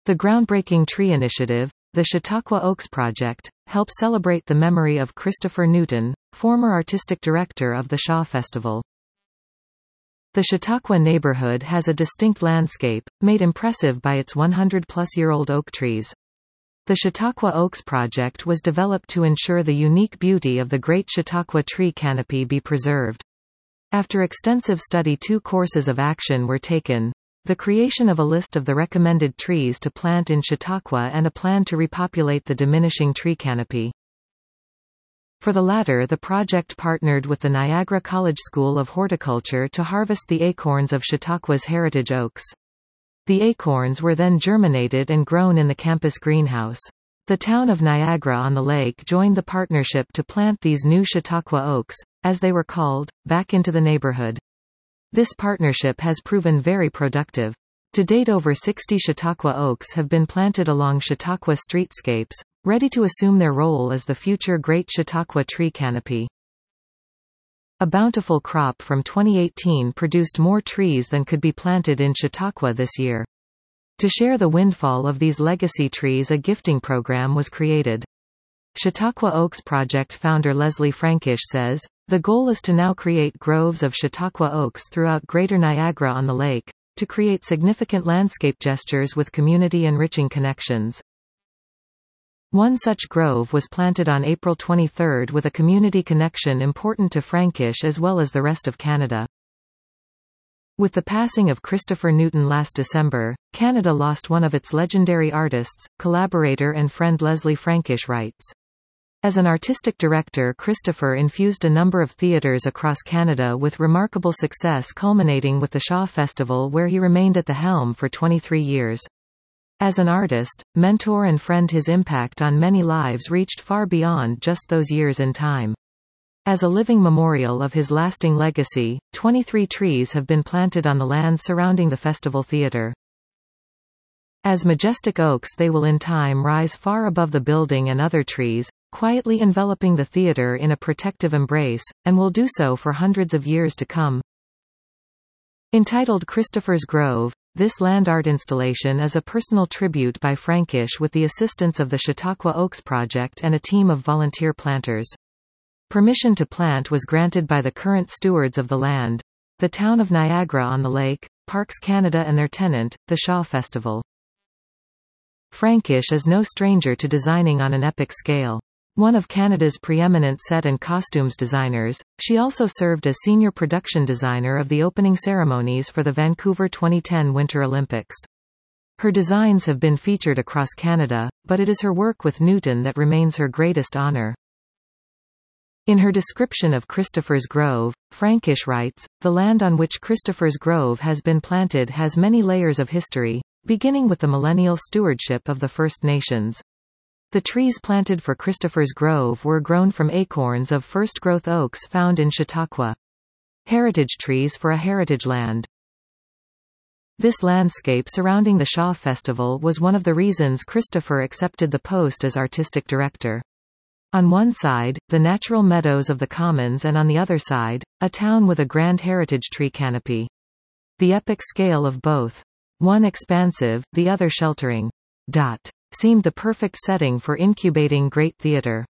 The groundbreaking tree initiative, the Chautauqua Oaks Project, helps celebrate the memory of Christopher Newton, former artistic director of the Shaw Festival. The Chautauqua neighborhood has a distinct landscape, made impressive by its 100-plus-year-old oak trees. The Chautauqua Oaks Project was developed to ensure the unique beauty of the Great Chautauqua Tree Canopy be preserved. After extensive study, 2 courses of action were taken: the creation of a list of the recommended trees to plant in Chautauqua and a plan to repopulate the diminishing tree canopy. For the latter, the project partnered with the Niagara College School of Horticulture to harvest the acorns of Chautauqua's heritage oaks. The acorns were then germinated and grown in the campus greenhouse. The town of Niagara-on-the-Lake joined the partnership to plant these new Chautauqua oaks, as they were called, back into the neighborhood. This partnership has proven very productive. To date, over 60 Chautauqua oaks have been planted along Chautauqua streetscapes, ready to assume their role as the future Great Chautauqua Tree Canopy. A bountiful crop from 2018 produced more trees than could be planted in Chautauqua this year. To share the windfall of these legacy trees, a gifting program was created. Chautauqua Oaks Project founder Leslie Frankish says, "The goal is to now create groves of Chautauqua oaks throughout Greater Niagara-on-the-Lake, to create significant landscape gestures with community-enriching connections." One such grove was planted on April 23 with a community connection important to Frankish as well as the rest of Canada. With the passing of Christopher Newton last December, Canada lost one of its legendary artists, collaborator and friend. Leslie Frankish writes, "As an artistic director, Christopher infused a number of theatres across Canada with remarkable success, culminating with the Shaw Festival, where he remained at the helm for 23 years. As an artist, mentor and friend, his impact on many lives reached far beyond just those years in time. As a living memorial of his lasting legacy, 23 trees have been planted on the land surrounding the Festival Theatre. As majestic oaks, they will in time rise far above the building and other trees, quietly enveloping the theatre in a protective embrace, and will do so for hundreds of years to come." Entitled Christopher's Grove, this land art installation is a personal tribute by Frankish with the assistance of the Chautauqua Oaks Project and a team of volunteer planters. Permission to plant was granted by the current stewards of the land, the town of Niagara-on-the-Lake, Parks Canada and their tenant, the Shaw Festival. Frankish is no stranger to designing on an epic scale. One of Canada's preeminent set and costumes designers, she also served as senior production designer of the opening ceremonies for the Vancouver 2010 Winter Olympics. Her designs have been featured across Canada, but it is her work with Newton that remains her greatest honor. In her description of Christopher's Grove, Frankish writes, "The land on which Christopher's Grove has been planted has many layers of history, beginning with the millennial stewardship of the First Nations. The trees planted for Christopher's Grove were grown from acorns of first-growth oaks found in Chautauqua. Heritage trees for a heritage land." This landscape surrounding the Shaw Festival was one of the reasons Christopher accepted the post as artistic director. On one side, the natural meadows of the Commons, and on the other side, a town with a grand heritage tree canopy. The epic scale of both, one expansive, the other sheltering, seemed the perfect setting for incubating great theatre.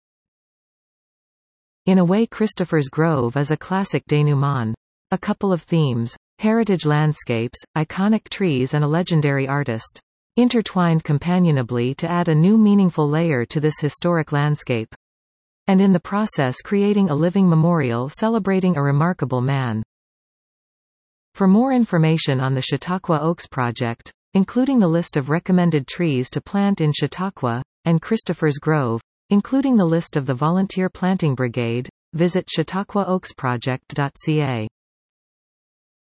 In a way, Christopher's Grove is a classic denouement. A couple of themes, heritage landscapes, iconic trees and a legendary artist, intertwined companionably to add a new meaningful layer to this historic landscape. And in the process creating a living memorial celebrating a remarkable man. For more information on the Chautauqua Oaks Project, including the list of recommended trees to plant in Chautauqua, and Christopher's Grove, including the list of the Volunteer Planting Brigade, visit chautauquaoaksproject.ca.